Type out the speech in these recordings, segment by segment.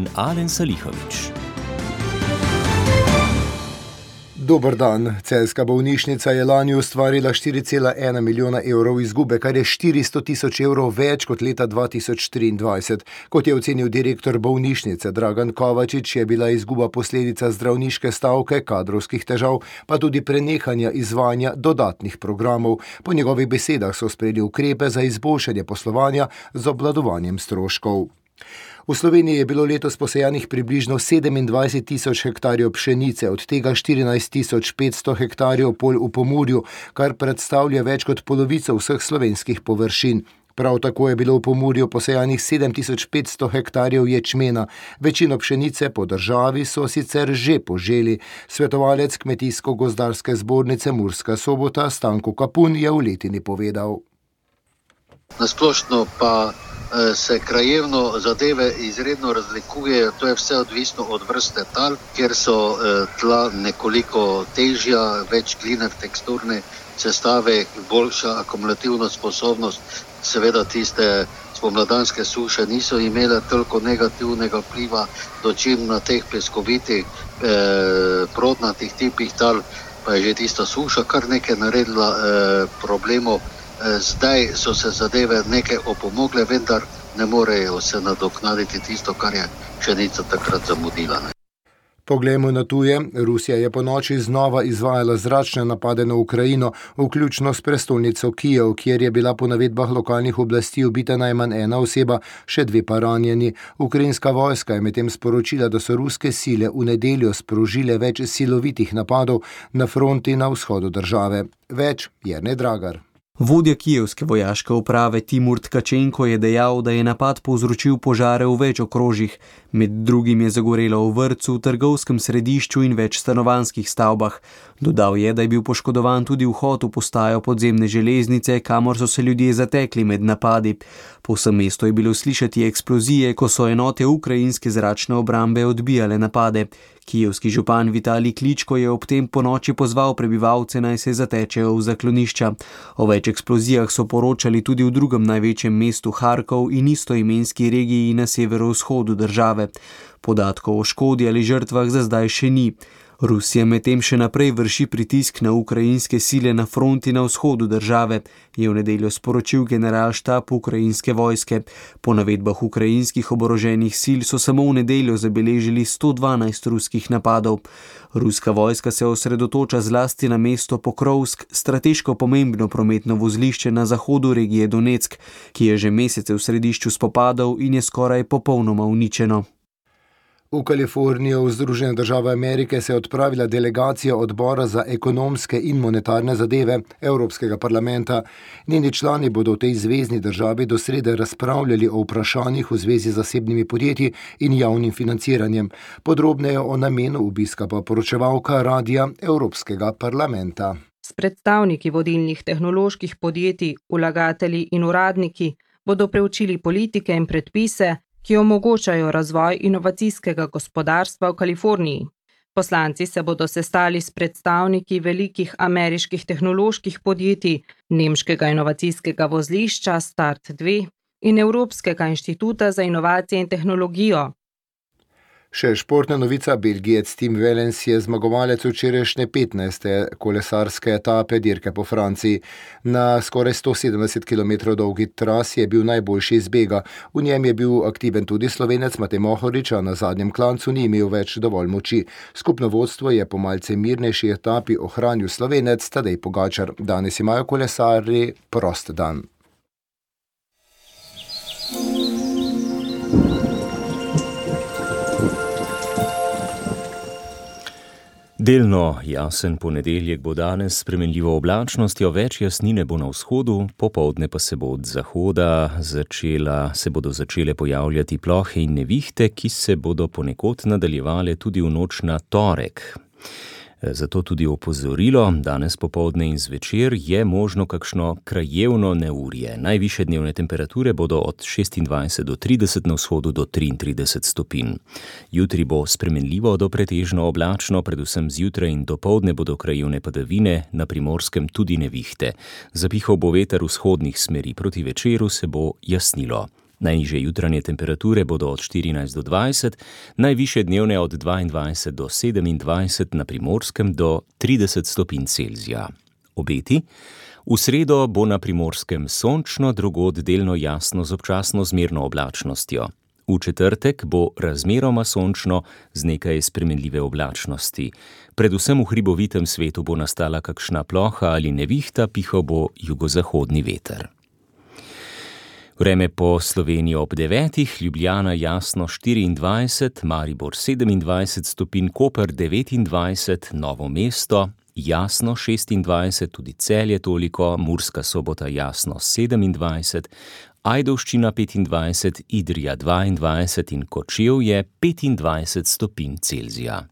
in Alen Salihović. Dober dan. Celjska bolnišnica je lani ustvarila 4,1 milijona evrov izgube, kar je 400 tisoč evrov več kot leta 2023. Kot je ocenil direktor bolnišnice Dragan Kovačič, je bila izguba posledica zdravniške stavke, kadrovskih težav, pa tudi prenehanja izvajanja dodatnih programov. Po njegovih besedah so sprejeli ukrepe za izboljšanje poslovanja z obvladovanjem stroškov. V Sloveniji je bilo letos posejanih približno 27 tisoč hektarjev pšenice, od tega 14 tisoč 500 hektarjev polj v Pomurju, kar predstavlja več kot polovico vseh slovenskih površin. Prav tako je bilo v Pomurju posejanih 7500 hektarjev ječmena. Večino pšenice po državi so sicer že poželi. Svetovalec Kmetijsko-gozdarske zbornice Murska Sobota Stanko Kapun je v Letini povedal. Nasplošno pa se krajevno zadeve izredno razlikujejo, to je vse odvisno od vrste tal, kjer so tla nekoliko težja, več gline v teksturne sestave, boljša akumulativna sposobnost. Seveda tiste spomladanske suše niso imele toliko negativnega vpliva, dočim na teh peskovitih, prodnatih tipih tal pa je že tista suša kar nekaj naredila problemov. Zdaj so se zadeve nekaj opomogle, vendar ne morejo se nadoknaditi tisto, kar je pšenica takrat zamudila. Poglejmo na tuje. Rusija je ponoči znova izvajala zračne napade na Ukrajino, vključno s prestolnico Kijev, kjer je bila po navedbah lokalnih oblasti ubita najmanj ena oseba, še 2 pa ranjeni. Ukrajinska vojska je medtem sporočila, da so ruske sile v nedeljo sprožile več silovitih napadov na fronti na vzhodu države. Več Jernej Dragar. Vodja kijevske vojaške uprave Timur Tkačenko je dejal, da je napad povzročil požare v več okrožjih. Med drugim je zagorelo v vrtcu, trgovskem središču in več stanovanjskih stavbah. Dodal je, da je bil poškodovan tudi vhod v postajo podzemne železnice, kamor so se ljudje zatekli med napadi. Po vsem mestu je bilo slišati eksplozije, ko so enote ukrajinske zračne obrambe odbijale napade. Kijevski župan Vitalij Kličko je ob tem ponoči pozval prebivalce, naj se zatečejo v zaklonišča. O več eksplozijah so poročali tudi v drugem največjem mestu Harkov in istoimenski regiji na severovzhodu države. Podatkov o škodi ali žrtvah za zdaj še ni. Rusija medtem še naprej vrši pritisk na ukrajinske sile na fronti na vzhodu države, je v nedeljo sporočil generalštab ukrajinske vojske. Po navedbah ukrajinskih oboroženih sil so samo v nedeljo zabeležili 112 ruskih napadov. Ruska vojska se osredotoča zlasti na mesto Pokrovsk, strateško pomembno prometno vozlišče na zahodu regije Donetsk, ki je že mesece v središču spopadov in je skoraj popolnoma uničeno. V Kalifornijo v Združene države Amerike se je odpravila delegacija odbora za ekonomske in monetarne zadeve Evropskega parlamenta. Njeni člani bodo v tej zvezni državi do srede razpravljali o vprašanjih v zvezi z zasebnimi podjetji in javnim financiranjem. Podrobneje o namenu obiska pa poročevalka Radia Evropskega parlamenta. S predstavniki vodilnih tehnoloških podjetij, vlagatelji in uradniki bodo preučili politike in predpise, ki omogočajo razvoj inovacijskega gospodarstva v Kaliforniji. Poslanci se bodo sestali s predstavniki velikih ameriških tehnoloških podjetij, nemškega inovacijskega vozlišča Start 2 in Evropskega inštituta za inovacije in tehnologijo. Še športna novica. Belgijec Tim Wellens je zmagovalec včerajšnje 15. kolesarske etape dirke po Franciji. Na skoraj 170 km dolgi trasi je bil najboljši iz bega. V njem je bil aktiven tudi Slovenec Matej Mohorič, a na zadnjem klancu ni imel več dovolj moči. Skupno vodstvo je po malce mirnejši etapi ohranil Slovenec Tadej Pogačar. Danes imajo kolesarji prost dan. Delno jasen ponedeljek bo danes s spremenljivo oblačnostjo, več jasnine bo na vzhodu, popoldne pa se bo od zahoda bodo začele pojavljati plohe in nevihte, ki se bodo ponekod nadaljevale tudi v noč na torek. Zato tudi opozorilo, danes popoldne in zvečer je možno kakšno krajevno neurje. Najvišje dnevne temperature bodo od 26 do 30, na vzhodu do 33 stopinj. Jutri bo spremenljivo do pretežno oblačno, predvsem zjutraj in dopoldne bodo krajevne padavine, na Primorskem tudi nevihte. Zapihal bo veter vzhodnih smeri, proti večeru se bo jasnilo. Najnižje jutranje temperature bodo od 14 do 20, najvišje dnevne od 22 do 27, na Primorskem do 30 stopinj Celzija. Obeti: v sredo bo na Primorskem sončno, drugod delno jasno z občasno zmerno oblačnostjo. V četrtek bo razmeroma sončno z nekaj spremenljive oblačnosti. Predvsem v hribovitem svetu bo nastala kakšna ploha ali nevihta, pihal bo jugozahodni veter. Vreme po Sloveniji ob 9, Ljubljana jasno 24, Maribor 27 stopinj, Koper 29, Novo mesto jasno 26, tudi Celje toliko, Murska Sobota jasno 27, Ajdovščina 25, Idrija 22 in Kočevje 25 stopinj Celzija.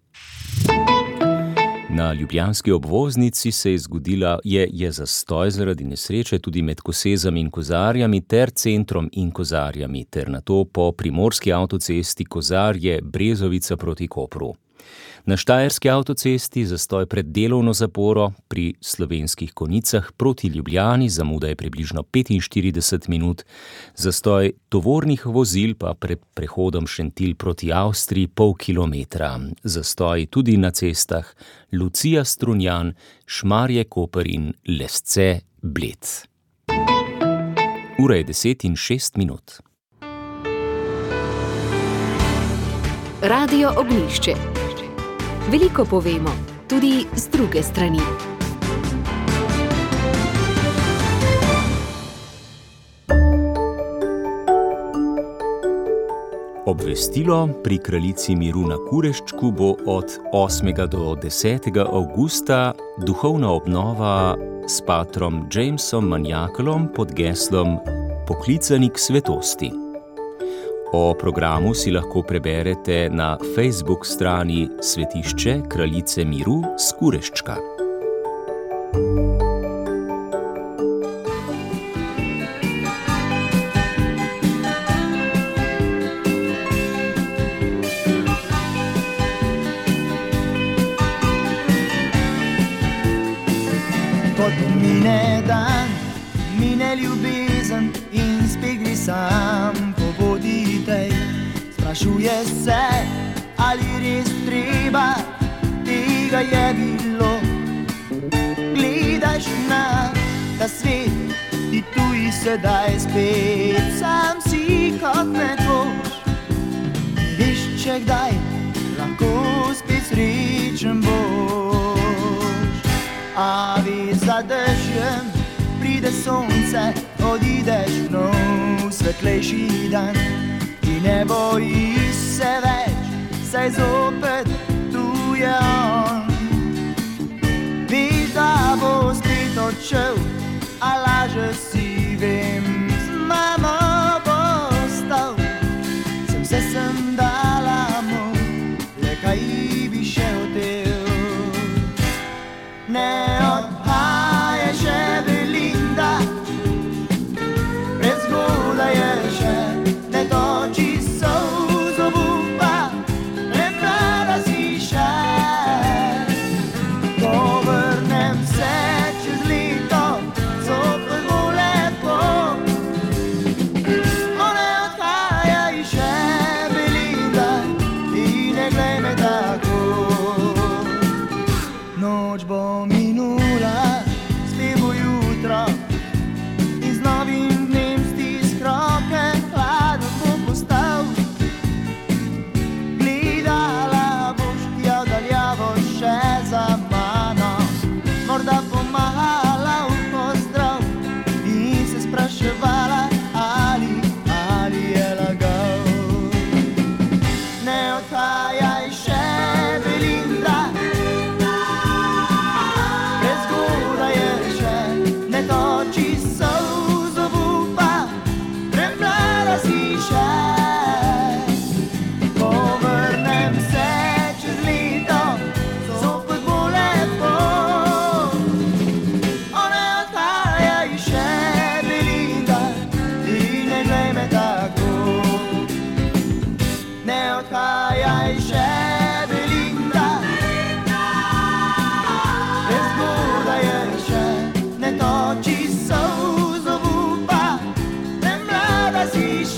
Na ljubljanski obvoznici se je zastoj zaradi nesreče tudi med Kosezami in Kozarjami ter Centrom in Kozarjami ter nato po primorski avtocesti Kozarje-Brezovica proti Kopru. Na štajerski avtocesti zastoj pred delovno zaporo, pri Slovenskih Konjicah proti Ljubljani zamuda je približno 45 minut, zastoj tovornih vozil pa pred prehodom Šentilj proti Avstriji pol kilometra, zastoj tudi na cestah Lucija-Strunjan, Šmarje-Koper in Lesce-Bled. Ura je 10:06. Radio Ognjišče. Veliko povemo, tudi z druge strani. Obvestilo: pri kraljici miru na Kureščku bo od 8. do 10. avgusta duhovna obnova s patrom Jamesom Maniakalom pod geslom Poklicani k svetosti. O programu si lahko preberete na Facebook strani Svetišče kraljice miru s Kureščka. Kot mine dan, mine ljubezen in spet gre sam po vodi tej. Sprašuje se, ali res treba, tega je bilo. Gledaš na ta svet, ti tuji sedaj spet, sam si kot nekoč. Veš, če kdaj lahko spet srečen boš. A veš, za dežjem pride sonce, odideš nov svetlejši dan. I ne bojiš se več, saj zopet tu je on. Veš, da bo spet odšel, a laže si, vem, z mamo bo ostal. Sem dala mu, le kaj bi še hotel. Ne odhajaj še, Belinda, prezgodaj je še, ne toči solz obupa, ne mlada si še. Ko vrnem se čez leto, zopet bo lepo. O, ne odhajaj še, Belinda, in ne glej me tako. Noč bo minula, spet bo jutro, in z novim dnem stisk roke, hladen bo postal. Gledala boš tja daljavo še za mano, morda pomagala v pozdrav in se spraševala, ali je lagal. Ne odhajaj še, Belinda, prezgodaj je še, ne toči solz obupa, premlada si še. Ko vrnem se čez leto, zopet bo lepo. O, ne odhajaj še, Belinda, in ne glej me tako. Ne odhajaj še, Belinda, prezgodaj je še, ne toči solz obupa, premlada si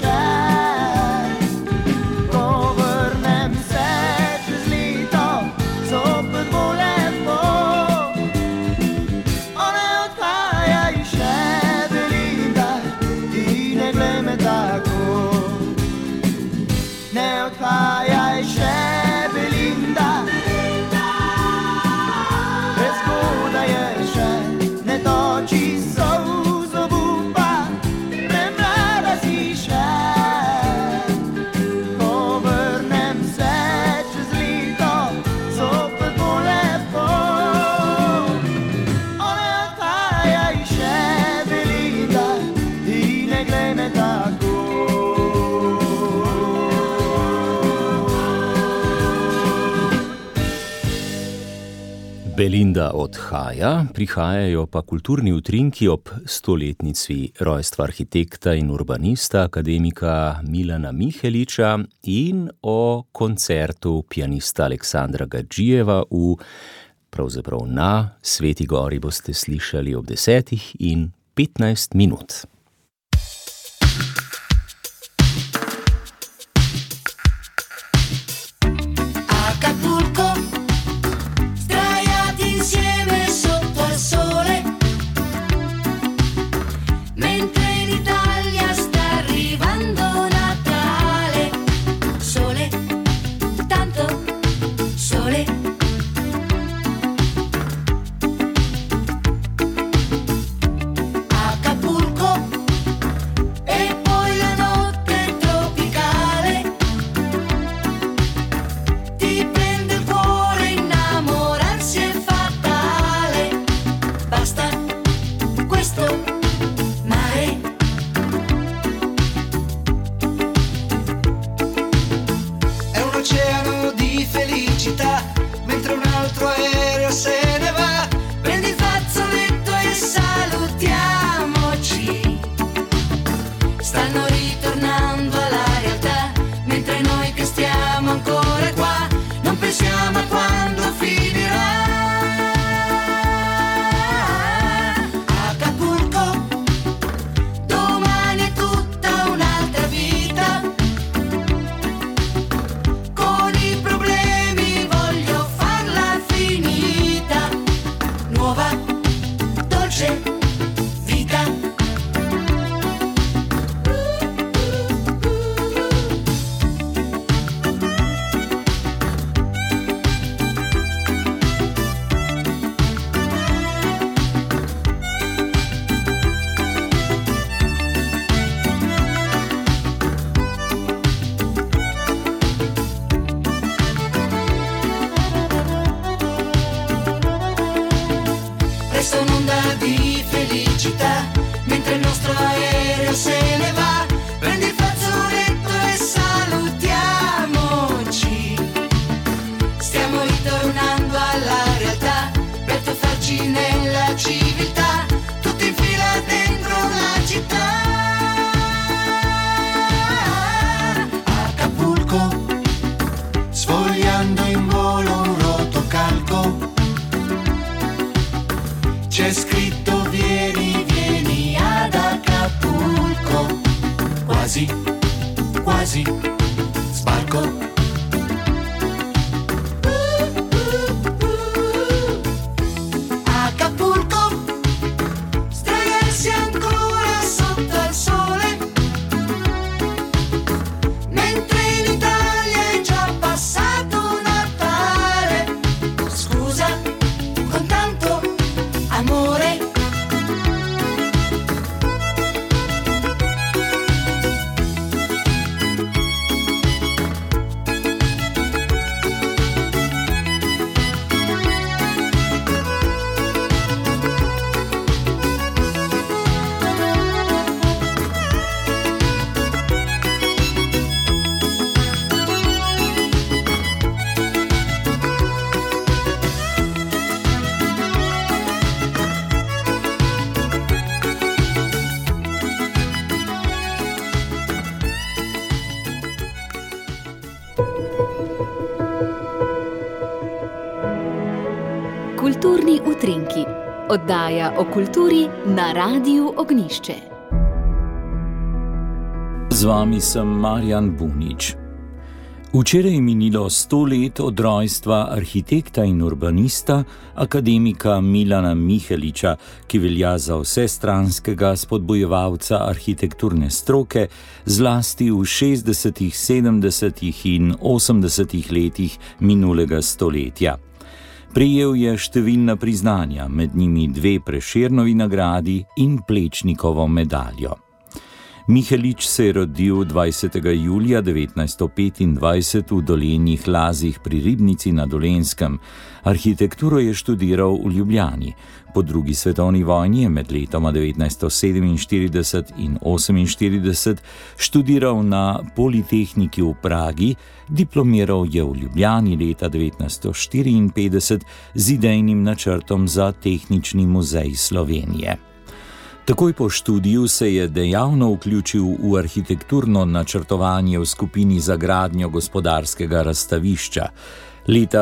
odhajaj še, Belinda. Prezgodaj je še, ne toči solz obupa, premlada si še. Ko vrnem se čez leto, zopet bo lepo. Odhajaj še, Belinda, in ne glej me tako. Belinda odhaja, prihajajo pa kulturni utrinki ob 100-letnici rojstva arhitekta in urbanista akademika Milana Miheliča in o koncertu pianista Aleksandra Gadžijeva pravzaprav na Sveti Gori boste slišali ob 10:15. C'è scritto vieni ad Acapulco, quasi sbarco. Kulturni utrinki, oddaja o kulturi na Radiu Ognjišče. Z vami sem Marjan Bunič. Včeraj je minilo 100 let od rojstva arhitekta in urbanista, akademika Milana Miheliča, ki velja za vsestranskega spodbujevalca arhitekturne stroke, zlasti v 60., 70. in 80. letih minulega stoletja. Prejel je številna priznanja, med njimi 2 Prešernovi nagradi in Plečnikovo medaljo. Mihelič se je rodil 20. julija 1925 v Dolenjih Lazih pri Ribnici na Dolenjskem. Arhitekturo je študiral v Ljubljani. Po drugi svetovni vojni je med letoma 1947 in 1948 študiral na Politehniki v Pragi, diplomiral je v Ljubljani leta 1954 z idejnim načrtom za Tehnični muzej Slovenije. Takoj po študiju se je dejavno vključil v arhitekturno načrtovanje v skupini za gradnjo gospodarskega razstavišča. Leta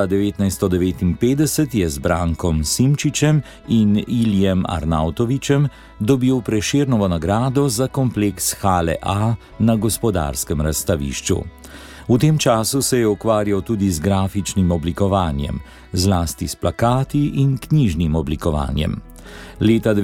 1959 je z Brankom Simčičem in Iljem Arnautovičem dobil Prešernovo nagrado za kompleks Hale A na gospodarskem razstavišču. V tem času se je ukvarjal tudi z grafičnim oblikovanjem, zlasti s plakati in knjižnim oblikovanjem. Leta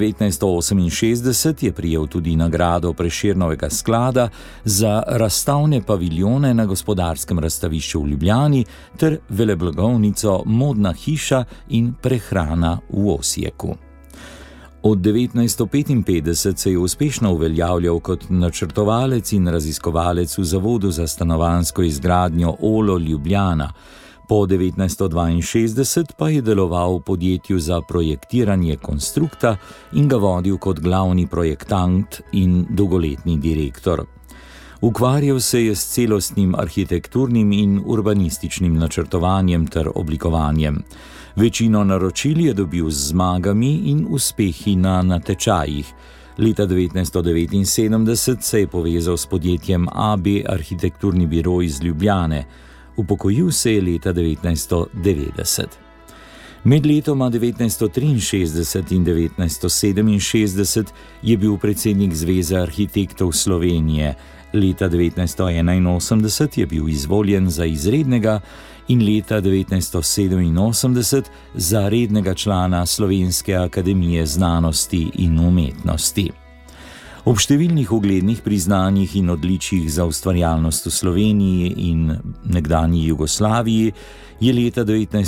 1968 je prejel tudi nagrado Prešernovega sklada za razstavne paviljone na gospodarskem razstavišču v Ljubljani ter veleblagovnico Modna hiša in prehrana v Osijeku. Od 1955 se je uspešno uveljavljal kot načrtovalec in raziskovalec v Zavodu za stanovanjsko izgradnjo Olo Ljubljana. Po 1962 pa je deloval v podjetju za projektiranje konstrukta in ga vodil kot glavni projektant in dolgoletni direktor. Ukvarjal se je s celostnim arhitekturnim in urbanističnim načrtovanjem ter oblikovanjem. Večino naročil je dobil z zmagami in uspehi na natečajih. Leta 1979 se je povezal s podjetjem AB Arhitekturni biro iz Ljubljane. Upokojil se je leta 1990. Med letoma 1963 in 1967 je bil predsednik Zveze arhitektov Slovenije. Leta 1981 je bil izvoljen za izrednega in leta 1987 za rednega člana Slovenske akademije znanosti in umetnosti. Ob številnih uglednih priznanjih in odličjih za ustvarjalnost v Sloveniji in nekdanji Jugoslaviji je leta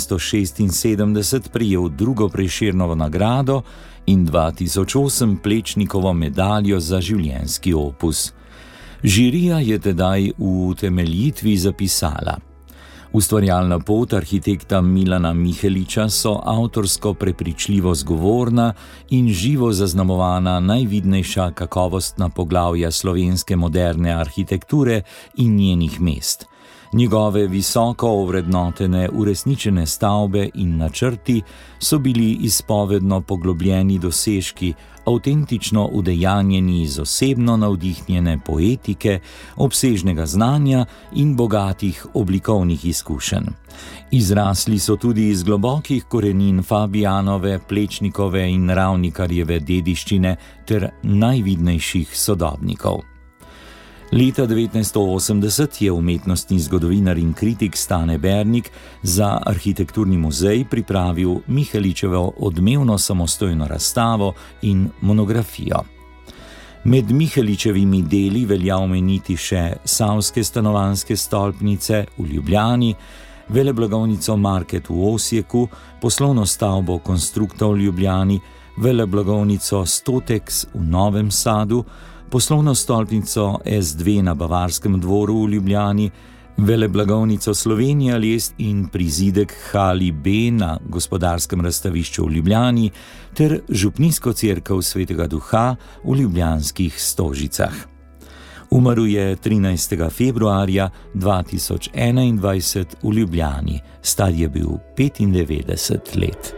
1976 prejel drugo Prešernovo nagrado in 2008 Plečnikovo medaljo za življenjski opus. Žirija je tedaj v utemeljitvi zapisala: Ustvarjalna pot arhitekta Milana Miheliča so avtorsko prepričljivo zgovorna in živo zaznamovana najvidnejša kakovostna poglavja slovenske moderne arhitekture in njenih mest. Njegove visoko ovrednotene uresničene stavbe in načrti so bili izpovedno poglobljeni dosežki, avtentično udejanjeni iz osebno navdihnjene poetike, obsežnega znanja in bogatih oblikovnih izkušenj. Izrasli so tudi iz globokih korenin Fabijanove, Plečnikove in Ravnikarjeve dediščine ter najvidnejših sodobnikov. Leta 1980 je umetnostni zgodovinar in kritik Stane Bernik za Arhitekturni muzej pripravil Miheličevo odmevno samostojno razstavo in monografijo. Med Miheličevimi deli velja omeniti še Savske stanovanjske stolpnice v Ljubljani, veleblagovnico Market v Osijeku, poslovno stavbo Konstrukta v Ljubljani, veleblagovnico Stotex v Novem Sadu, poslovno stolpnico S2 na Bavarskem dvoru v Ljubljani, veleblagovnico Slovenija Lest in prizidek Hali B na gospodarskem razstavišču v Ljubljani ter župnijsko cerkev Svetega Duha v ljubljanskih Stožicah. Umrl je 13. februarja 2021 v Ljubljani. Star je bil 95 let.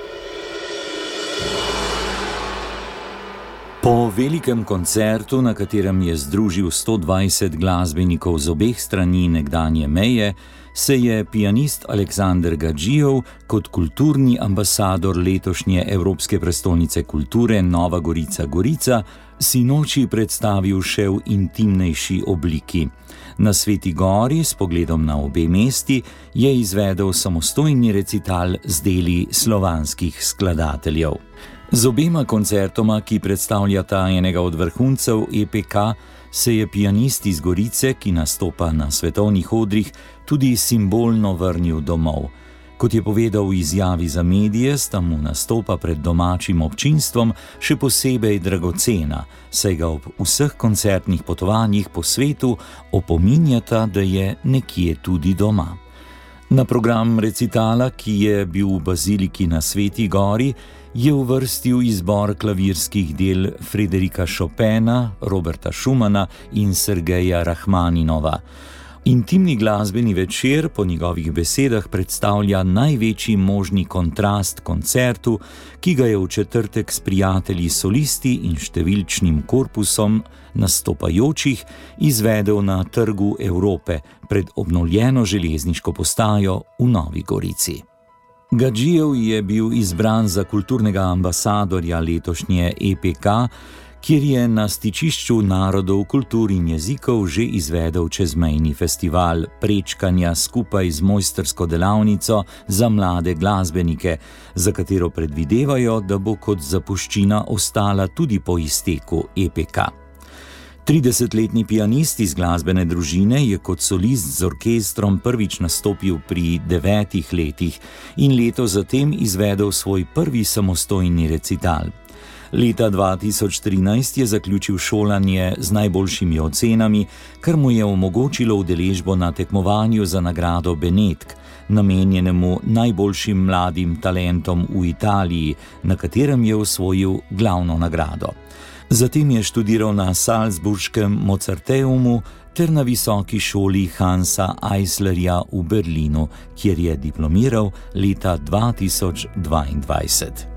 Po velikem koncertu, na katerem je združil 120 glasbenikov z obeh strani nekdanje meje, se je pianist Aleksander Gadžijev kot kulturni ambasador letošnje Evropske prestolnice kulture Nova Gorica Gorica sinoči predstavil še v intimnejši obliki. Na Sveti Gori, s pogledom na obe mesti, je izvedel samostojni recital z deli slovanskih skladateljev. Z obema koncertoma, ki predstavljata enega od vrhuncev EPK, se je pianist iz Gorice, ki nastopa na svetovnih odrih, tudi simbolno vrnil domov. Kot je povedal v izjavi za medije, sta mu nastopa pred domačim občinstvom še posebej dragocena, saj ga ob vseh koncertnih potovanjih po svetu opominjata, da je nekje tudi doma. Na program recitala, ki je bil v baziliki na Sveti Gori, je uvrstil izbor klavirskih del Frederika Chopina, Roberta Schumana in Sergeja Rahmaninova. Intimni glasbeni večer po njegovih besedah predstavlja največji možni kontrast koncertu, ki ga je v četrtek s prijatelji solisti in številčnim korpusom nastopajočih izvedel na Trgu Evrope pred obnovljeno železniško postajo v Novi Gorici. Gadžijev je bil izbran za kulturnega ambasadorja letošnje EPK, kjer je na stičišču narodov, kultur in jezikov že izvedel čezmejni festival prečkanja skupaj z mojstrsko delavnico za mlade glasbenike, za katero predvidevajo, da bo kot zapuščina ostala tudi po izteku EPK. 30-letni pianist iz glasbene družine je kot solist z orkestrom prvič nastopil pri 9 letih in leto zatem izvedel svoj prvi samostojni recital. Leta 2013 je zaključil šolanje z najboljšimi ocenami, kar mu je omogočilo udeležbo na tekmovanju za nagrado Benetk, namenjenemu najboljšim mladim talentom v Italiji, na katerem je osvojil glavno nagrado. Zatem je študiral na Salzburškem Mozarteumu ter na visoki šoli Hansa Eislerja v Berlinu, kjer je diplomiral leta 2022.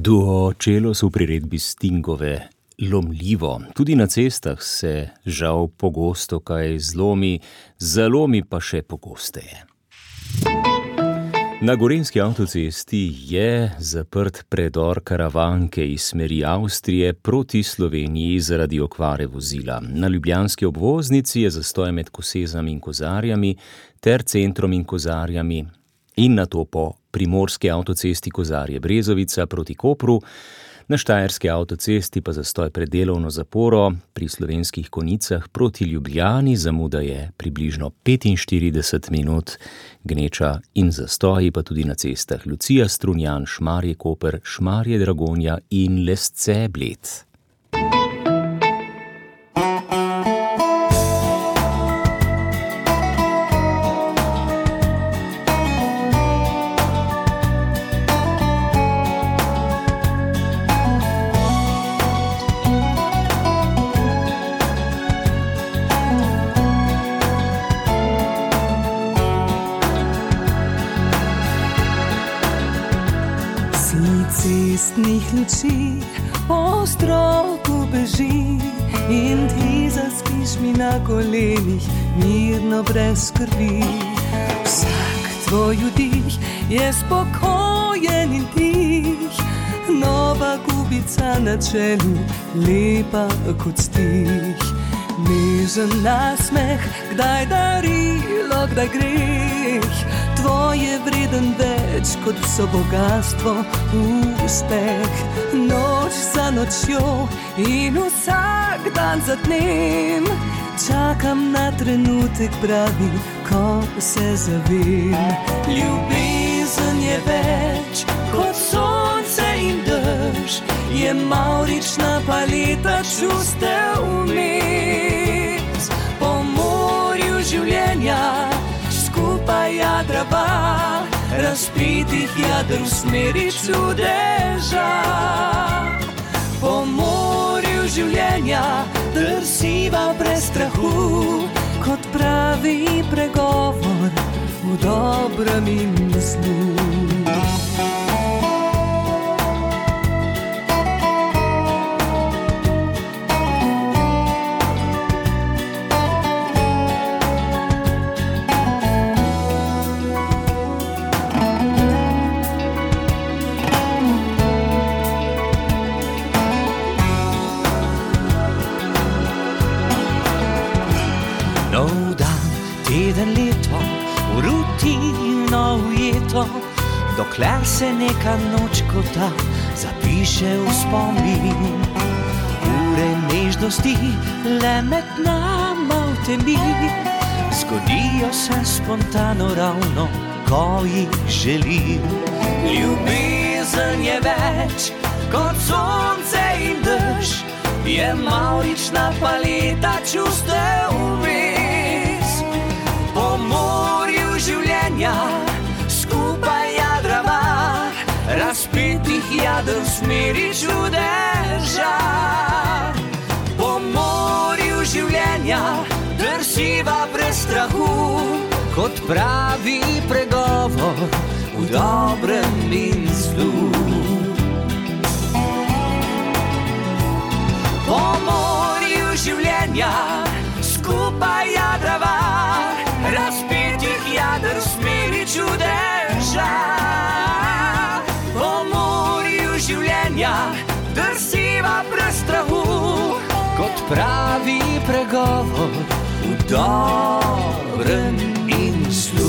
Duo Čelos v priredbi Stingove Lomljivo. Tudi na cestah se žal pogosto kaj zlomi, zalomi pa še pogosteje. Na gorenjski avtocesti je zaprt predor Karavanke iz smeri Avstrije proti Sloveniji zaradi okvare vozila. Na ljubljanski obvoznici je zastoj med Kosezami in Kozarjami ter Centrom in Kozarjami in nato po primorski avtocesti Kozarje-Brezovica proti Kopru, na štajerski avtocesti pa zastoj pred delovno zaporo, pri Slovenskih Konicah proti Ljubljani zamuda je približno 45 minut, gneča in zastoji pa tudi na cestah Lucija, Strunjan, Šmarje-Koper, Šmarje-Dragonja in Lesce-Bled. Cestnih luči ostro pobeži in ti zaspiš mi na kolenih, mirno brez skrbi. Vsak tvoj vdih je spokojen in tih, nova gubica na čelu, lepa kot stih. Nežen nasmeh, kdaj darilo, kdaj greh, tvoje vreden več kot vso bogatstvo, uspeh. Noč za nočjo in vsak dan za dnem čakam na trenutek pravi, ko se zavem. Ljubezen je več kot sonce in dež, je mavrična paleta čustev vmes. Po morju življenja skupaj jadrava, razpetih jader v smeri čudeža. Po morju življenja drsiva brez strahu, kot pravi pregovor v dobrem in zlu. Dokler se neka noč kot ta zapiše v spomin, ure nežnosti le med nama v temi, zgodijo se spontano ravno, ko jih želim. Ljubezen je več kot sonce in dež, je mavrična paleta čustev vmes. Po morju življenja skupaj jadrava, razpetih jader v smeri čudeža. Po morju življenja drsiva brez strahu, kot pravi pregovor v dobrem in zlu. Po morju življenja skupaj jadrava, razpetih jader v smeri čudeža. Po morju življenja drsiva brez strahu, kot pravi pregovor v dobrem in zlu.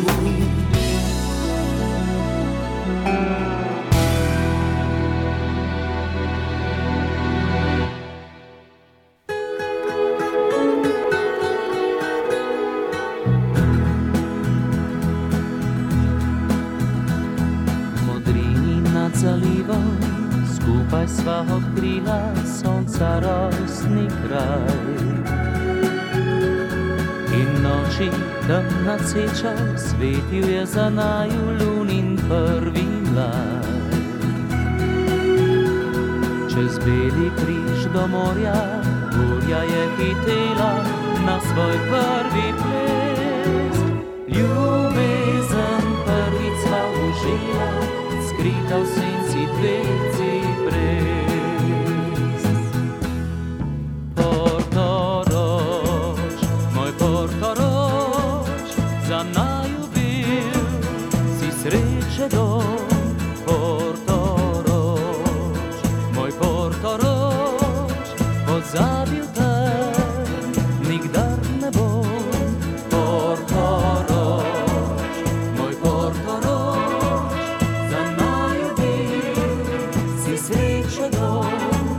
Skupaj sva odkrila sonca rojstni kraj in noči temna seča svetil je za naju lunin prvi mlaj. Čez beli križ do morja burja je hitela na svoj prvi ples. Ljubezen prvič sva užila, skrita v senci dveh bil, si sreče dom, Portorož, moj Portorož, pozabil te, nikdar ne bom, Portorož, moj Portorož, za naju bil, si sreče dom,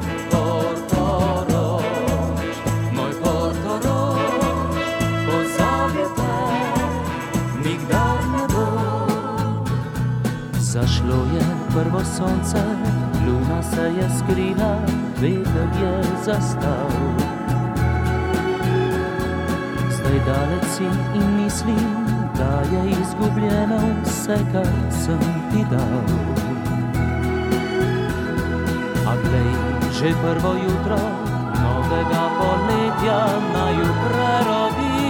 Portorož, moj Portorož, pozabil te, nikdar ne bom. Zašlo je prvo sonce, luna se je skrila, veter je zastal. Zdaj daleč si in mislim, da je izgubljeno vse, kar sem ti dal. A glej, že prvo jutro novega poletja naju prerodi.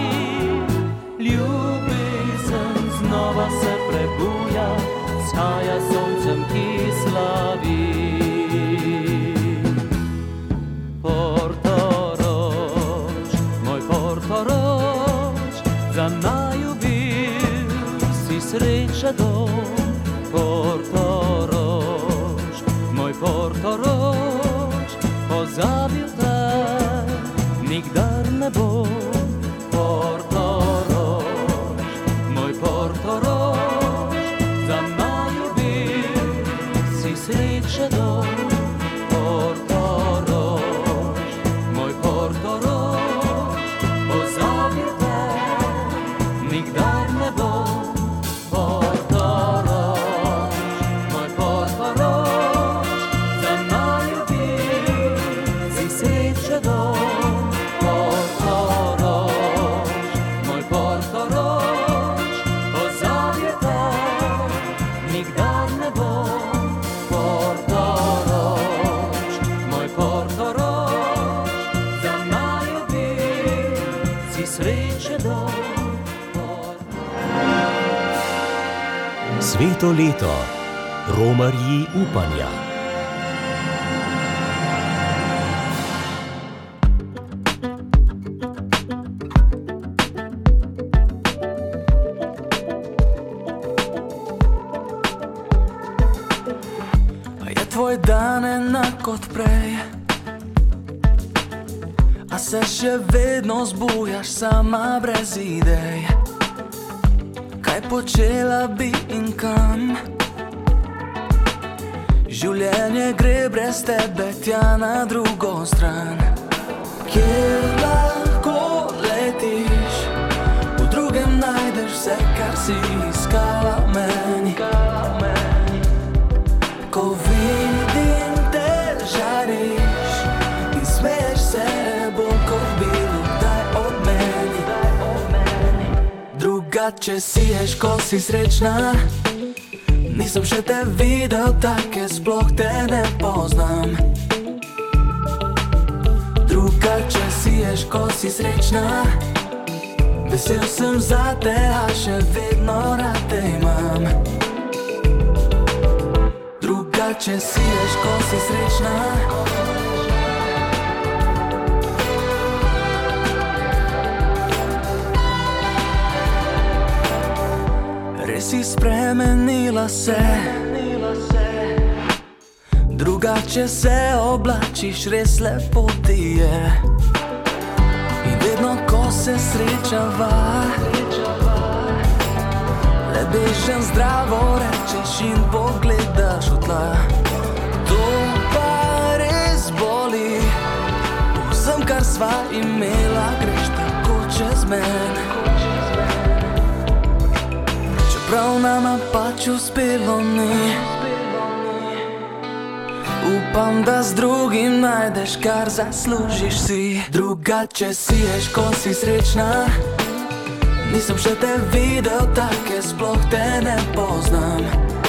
Ljubezen znova se prebuja, shaja soncem, ki slavi. Portorož, moj Portorož, za naju bil, si sreče dom, Portorož, moj Portorož, pozabil te, nikdar ne bom, Portorož, moj Portorož, za naju bil, si sreče dom, Portorož, moj Portorož, pozabil te, nikdar ne bom, Portorož, moj Portorož, za naju bil, si sreče dom, Portorož, moj Portorož, pozabil te, nikdar ne bom, Portorož, moj Portorož, za naju bil, si sreče dom. Sveto leto, romarji upanja. A je tvoj dan enak kot prej? A se še vedno zbujaš sama brez idej? Kaj počela bi in kam? Življenje gre brez tebe tja na drugo stran. Kjer lahko letiš, v drugem najdeš vse, kar si iskala meni. Ko vidim te žariš in smeješ se bolj kot bilo kdaj ob meni. Drugače siješ, ko si srečna, nisem še te videl take, sploh te ne poznam. Drugače siješ, ko si srečna, vesel sem za te, a še vedno rad te imam. Drugače siješ, ko si srečna, res si spremenila se, drugače se oblačiš, res lepo ti je. In vedno, ko se srečava, le bežen zdravo rečeš in pogledaš v tla. To pa res boli, vsem, kar sva imela, greš tako čez mene. Čeprav nama pač uspelo ni, upam, da z drugim najdeš, kar zaslužiš si. Drugače siješ, ko si srečna, nisem še te videl take, sploh te ne poznam.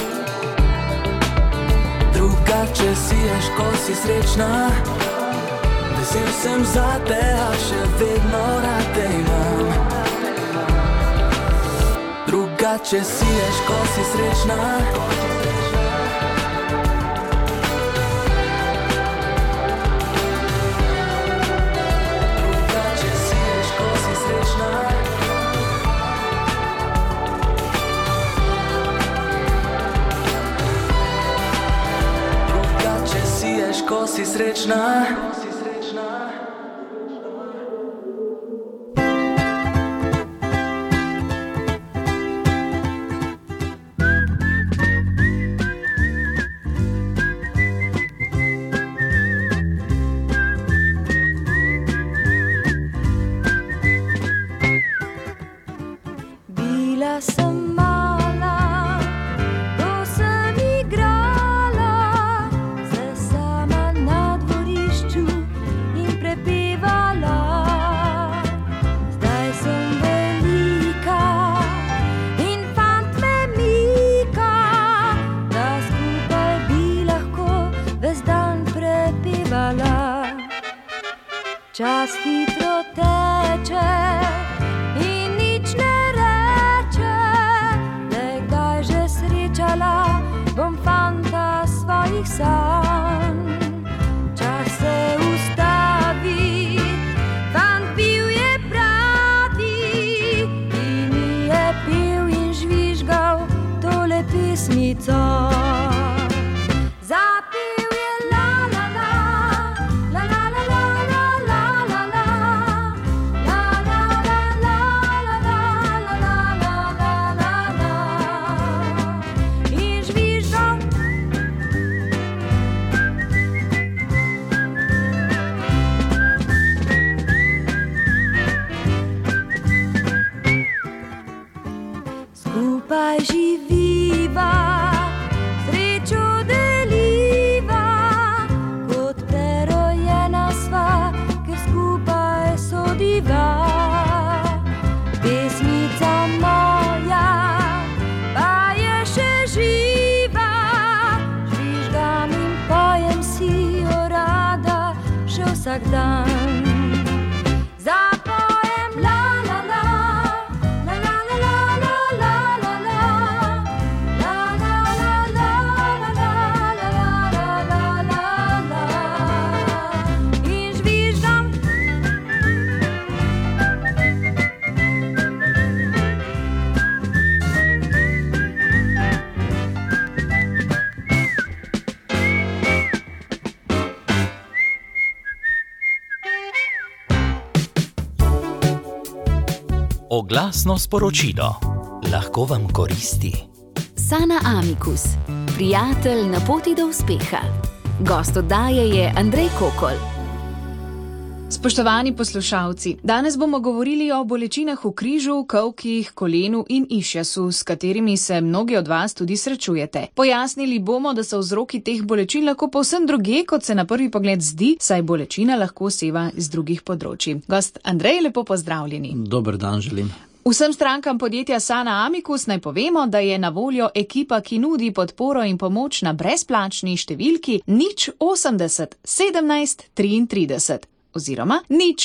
Drugače siješ, ko si srečna, vesel sem za te, a še vedno rad te imam. Drugače siješ, ko si srečna, drugače siješ, ko si srečna. si srečna. Bila sem mala, ko sem igrala se sama na dvorišču in prepevala. Zdaj sem velika in fant me mika, da skupaj bi lahko ves dan prepevala. Čas hitro teče in nič ne reče, le kdaj že srečala bom fanta svojih sanj. Čas se ustavi, fant bil je pravi in mi je pil in žvižgal tole pesmico. Zapel je la la la, la la la la la la la la, la la la la la la la la la, in žvižgal. Skupaj živiva, srečo deliva, kot prerojena sva, ker skupaj sodiva. Pesmica moja pa je še živa, žvižgam in pojem si jo rada še vsak dan. Zapojem la la la, la la la la la la la la, la la la la la la la la la, in žvižgam. Oglasno sporočilo. Lahko vam koristi. Sana Amicus, prijatelj na poti do uspeha. Gost oddaje je Andrej Kokol. Spoštovani poslušalci, danes bomo govorili o bolečinah v križu, kolkih, kolenu in išjasu, s katerimi se mnogi od vas tudi srečujete. Pojasnili bomo, da so vzroki teh bolečin lahko povsem druge, kot se na prvi pogled zdi, saj bolečina lahko seva z drugih področji. Gost Andrej, lepo pozdravljeni. Dober dan želim. Vsem strankam podjetja Sana Amicus naj povemo, da je na voljo ekipa, ki nudi podporo in pomoč na brezplačni številki 080 17 33 oziroma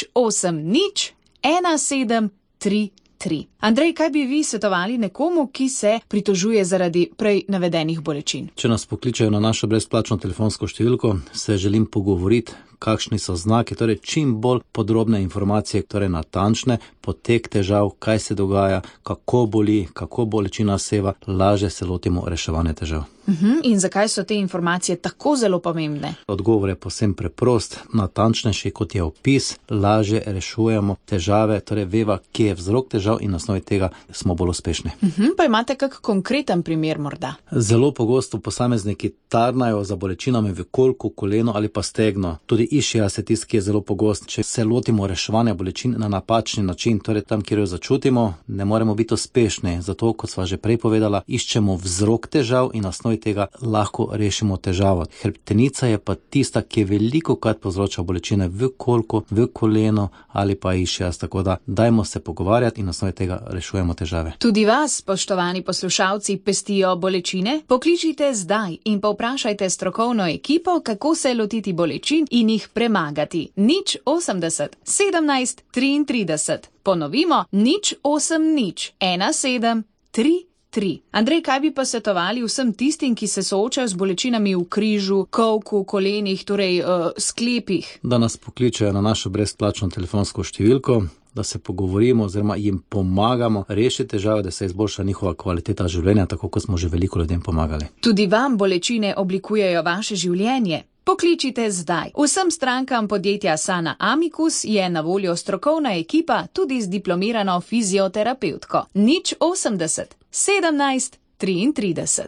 080 17 33. Andrej, kaj bi vi svetovali nekomu, ki se pritožuje zaradi prej navedenih bolečin? Če nas pokličejo na našo brezplačno telefonsko številko, se želim pogovoriti, kakšni so znaki, torej čim bolj podrobne informacije, torej natančne, potek težav, kaj se dogaja, kako boli, kako bolečina seva, lažje se lotimo reševanja težav. In zakaj so te informacije tako zelo pomembne? Odgovor je povsem preprost, natančnejši kot je opis, lažje rešujemo težave, torej veva, kje je vzrok težav in na osnovi tega smo bolj uspešni. Pa imate kak konkreten primer morda? Zelo pogosto posamezniki tarnajo za bolečinami v kolku, koleno ali pa stegno. Tudi išjas je tisti, ki je zelo pogost. Če se lotimo reševanja bolečin na napačni način, torej tam, kjer jo začutimo, ne moremo biti uspešni. Zato, kot sva že prej povedala, iščemo vzrok težav in na osnovi tega lahko rešimo težavo. Hrbtenica je pa tista, ki velikokrat povzroča bolečine v kolku, v koleno ali pa išjas, tako da dajmo se pogovarjati in na osnovi tega rešujemo težave. Tudi vas, spoštovani poslušalci, pestijo bolečine? Pokličite zdaj in povprašajte strokovno ekipo, kako se lotiti bolečin in jih premagati. 080 17 33. Ponovimo, 080 17 33. Andrej, kaj bi pa svetovali vsem tistim, ki se soočajo z bolečinami v križu, kolku, kolenih, torej sklepih? Da nas pokličajo na našo brezplačno telefonsko številko, da se pogovorimo oziroma jim pomagamo rešiti težave, da se izboljša njihova kvaliteta življenja, tako kot smo že veliko ljudem pomagali. Tudi vam bolečine oblikujejo vaše življenje. Pokličite zdaj. Vsem strankam podjetja Sana Amicus je na voljo strokovna ekipa tudi z diplomirano fizioterapevtko. 080 17 33.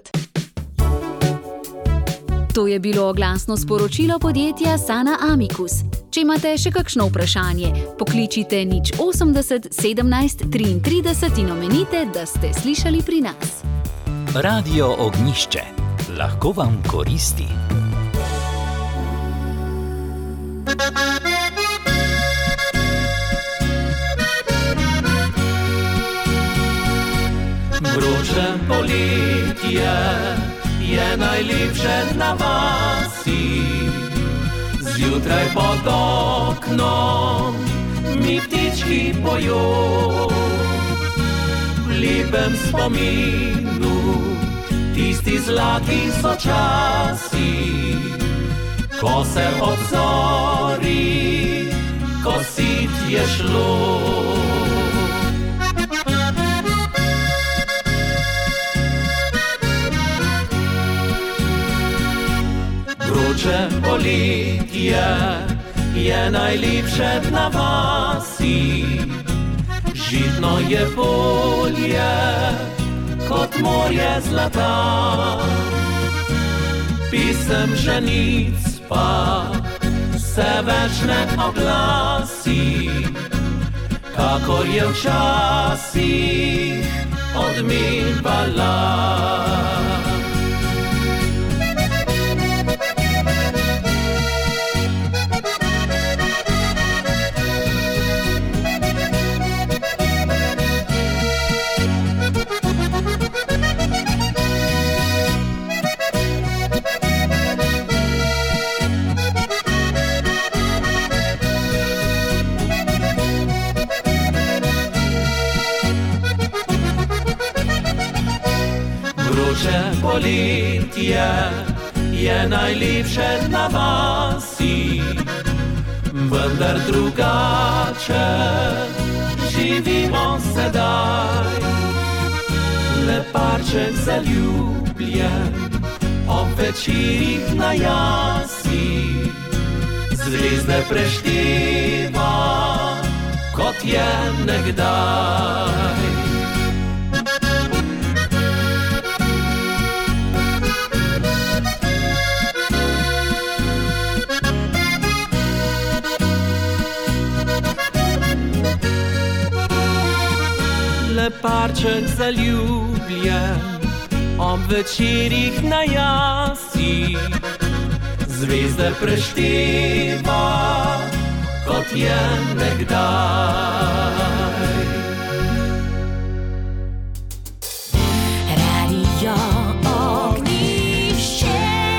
To je bilo oglasno sporočilo podjetja Sana Amicus. Če imate še kakšno vprašanje, pokličite 080 17 33 in omenite, da ste slišali pri nas. Radio Ognjišče. Lahko vam koristi. Vroče poletje je najlepše na vasi. Zjutraj pod oknom mi ptički pojo. V lepem spominu tisti zlati so časi, ko se ob zori kosit je šlo. Vroče poletje je najlepše na vasi. Žitno je polje kot morje zlata. Pisem ženic pa se več ne oglasi, kakor je včasih odmevala. Vroče poletje je najlepše na vasi, vendar drugače živimo sedaj. Le parček zaljubljen ob večerih na jasi, zvezde prešteva, kot je nekdaj. Le parček zaljubljen ob večerih na jasi, zvezde prešteva, kot je nekdaj. Radio Ognjišče.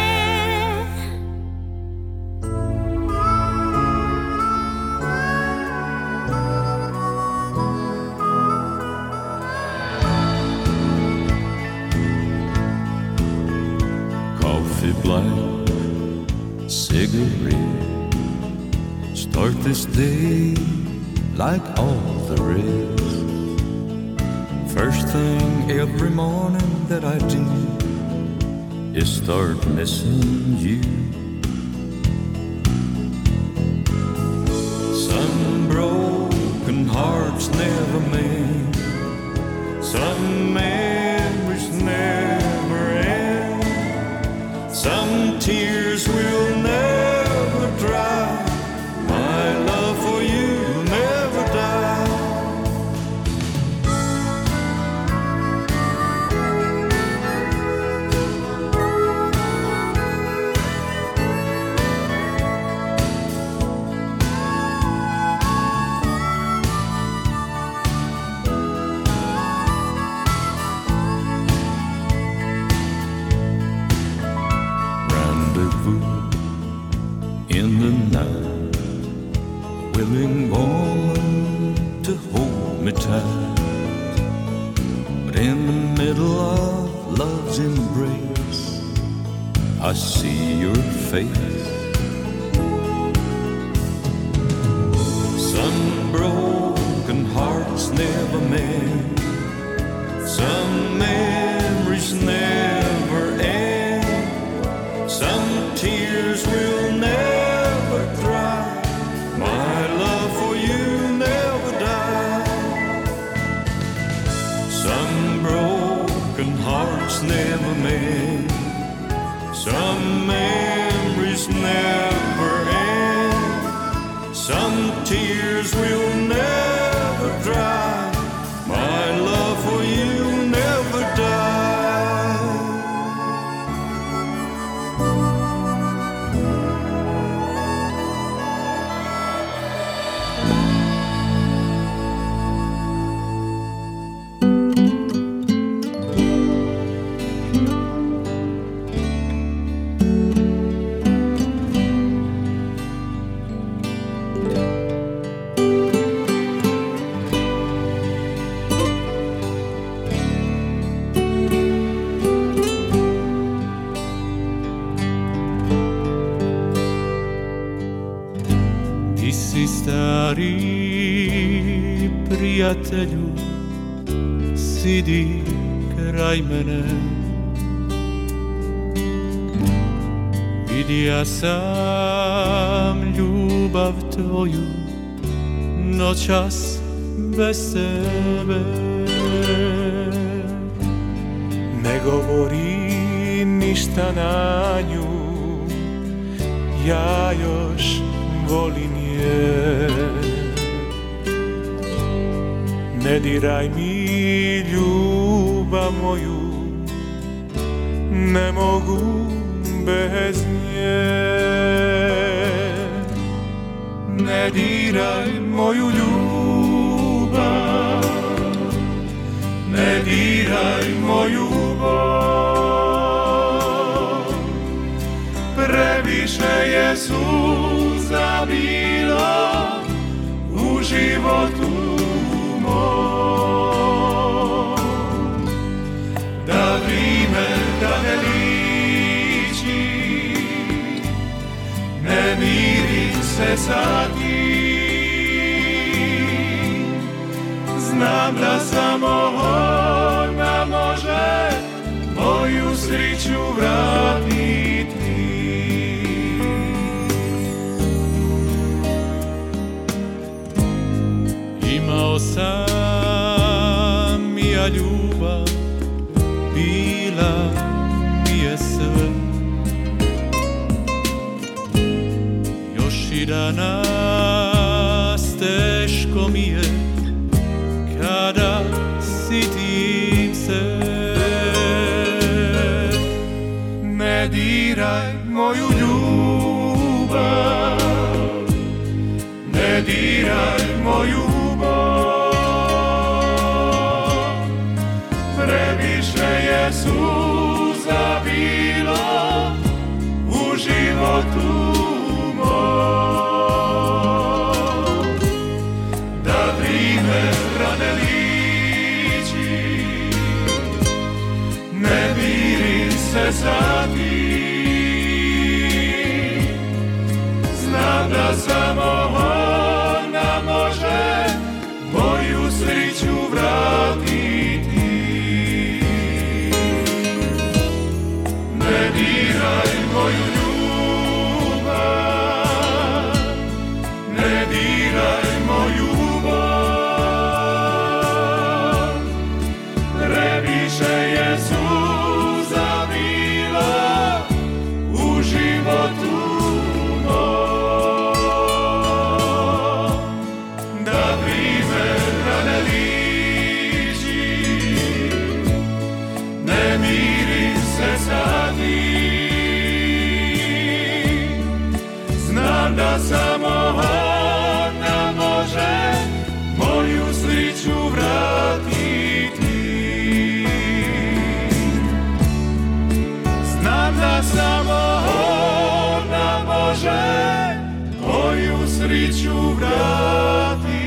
Coffee black, cigarette. Start this day like all the rest. First thing every morning that I do is start missing you. Some broken hearts never mend. Some memories never end. Some tears will never dry. My love for you will never die. Rendezvous in the night, willing woman to hold me tight. But in the middle of love's embrace, I see your face. Some broken hearts never mend. Some memories never end. Some tears will Stari prijatelju, sidi kraj mene. Vidja sam ljubav tvoju, noćas bez tebe. Ne govori ništa na nju, ja još volim je. Ne diraj mi ljubav moju, ne mogu bez nje. Ne diraj moju ljubav, ne diraj moju bol. Previše je suza bilo u životu mom, da vrime da ne liči, ne miri se sa tim. Znam da samo ona može moju sreću vratiti. Imao sam ja ljubav, bila mi je sve. Još i danas teško mi je kada sitim se. Ne diraj moju ljubav, ne diraj moju bol. Previše je suza bilo u životu mom, da vrime rane liči, ne miri se za tim. Znam da samo ona može moju sreću vratiti. Ne diraj moju ljubav, ne diraj moju bol. Previše je suza bilo u životu mom, da vrime rane liči, ne miri se sa tim. Znam da samo ona može moju sreću vratiti. Znam da samo ona može moju sreću vratiti.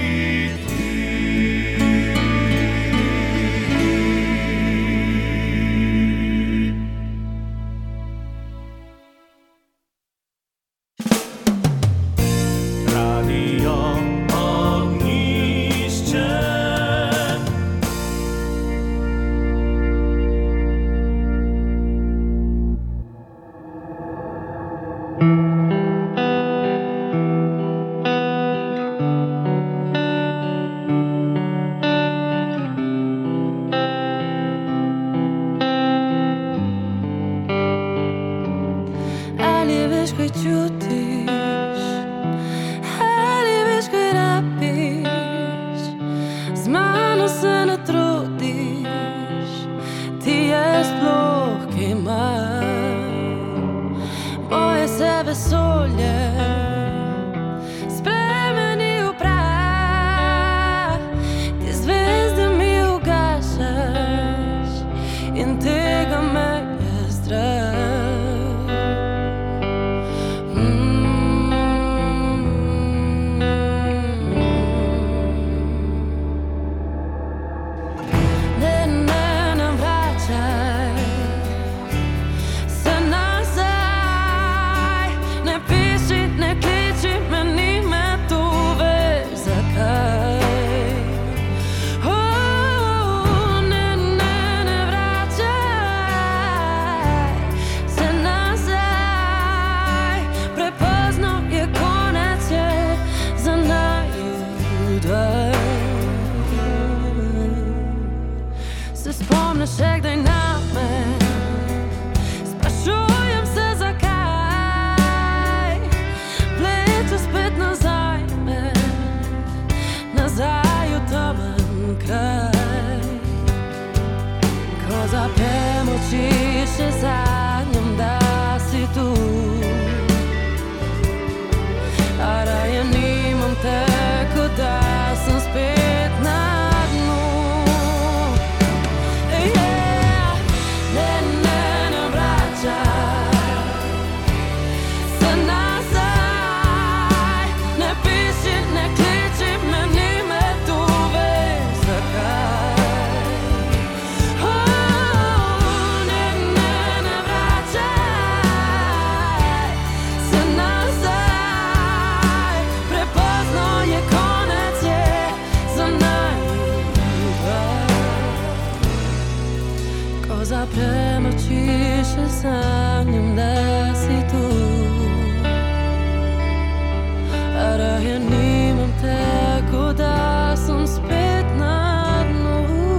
Radio Ognišće. Ali veš kaj čutiš, ali veš kaj rabiš, z mano se ne trudiš, ti je sploh kaj manj. Moje se vesolje spremeni v prah, ti zvezde mi ugašaš in tega me je strah. spomniš še kdaj name. Sprašujem se, zakaj vleče spet nazaj me, nazaj v temen kraj. Ko zaprem oči, še sanjam, da si tu, a raje nimam te, kot da sem spet na dnu. Ne vračaj se nazaj, ne piši, ne kliči me, ni me tu, veš zakaj. Ne vračaj se nazaj, prepozno je, konec je za nami dva. Ko zaprem oči, še sanjam, da si tu, a raje nimam te, kot da sem spet na dnu.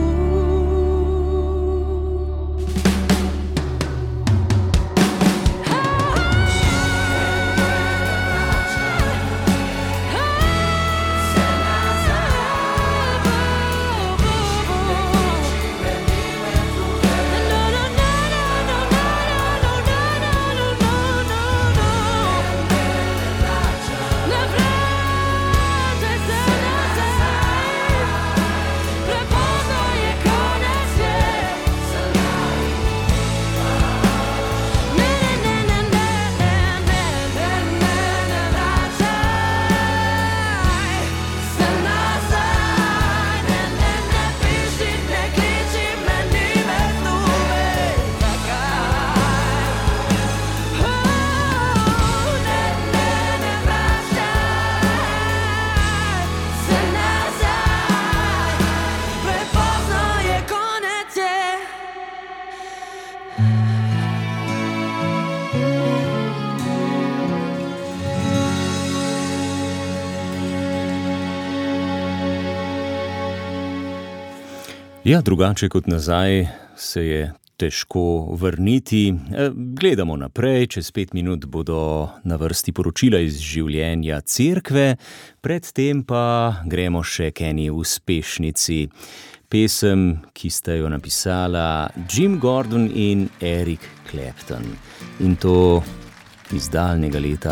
Ja, drugače kot nazaj se je težko vrniti. Gledamo naprej, čez 5 minut bodo na vrsti poročila iz življenja cerkve, predtem pa gremo še k eni uspešnici. Pesem, ki sta jo napisala Jim Gordon in Eric Clapton. In to iz daljnega leta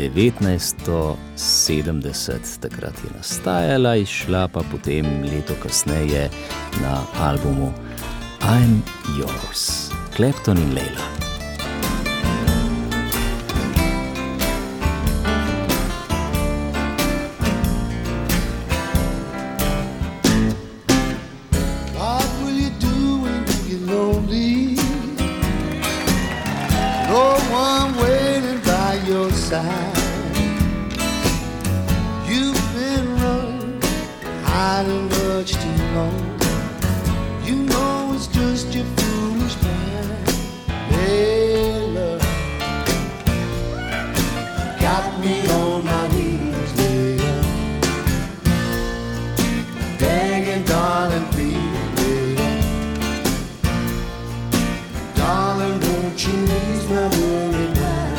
1970. Takrat je nastajala, izšla pa potem leto kasneje na albumu I'm Yours. Clapton in Layla. What will you do when you get lonely? No one waiting by your side. You've been running, hiding much too long. You know it's just your foolish mind. Layla, got me on my knees, Layla, begging, darling, please, Layla, darling, won't you ease my worry now?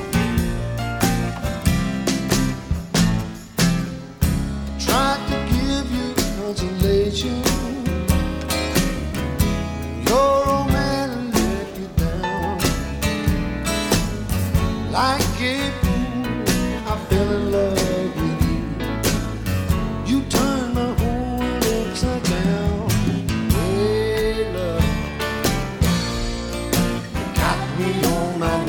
Tried to give you consolation. Your old man let you down. Like a fool, I fell in love with you. You turned my whole world upside down. Hey, love, got me on my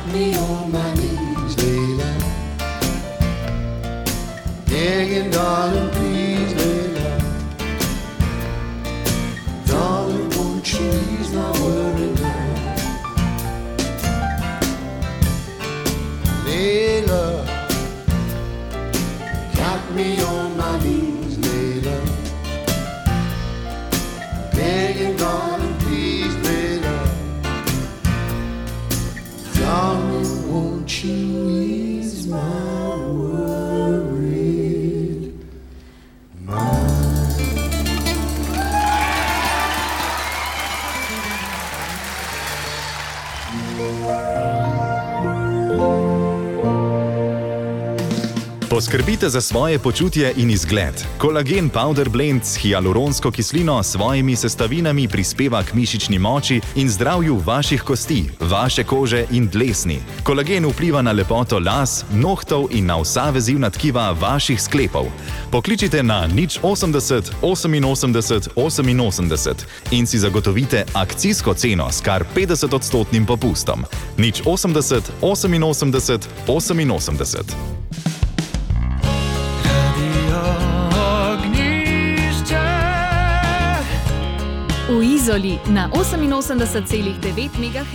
me on my knees, Layla. Begging, darling, please, Layla. Darling, won't you ease my worry now? Layla, got me on my knees, Layla. Begging, darling, please, Layla. Darling, won't you ease my worried mind? Poskrbite za svoje počutje in izgled. Kolagen Powder Blend s hialuronsko kislino s svojimi sestavinami prispeva k mišični moči in zdravju vaših kosti, vaše kože in dlesni. Kolagen vpliva na lepoto las, nohtov in na vsa vezivna tkiva vaših sklepov. Pokličite na 080 88 88 in si zagotovite akcijsko ceno s kar 50% popustom. 080 88 88. V Izoli na 88,9 MHz.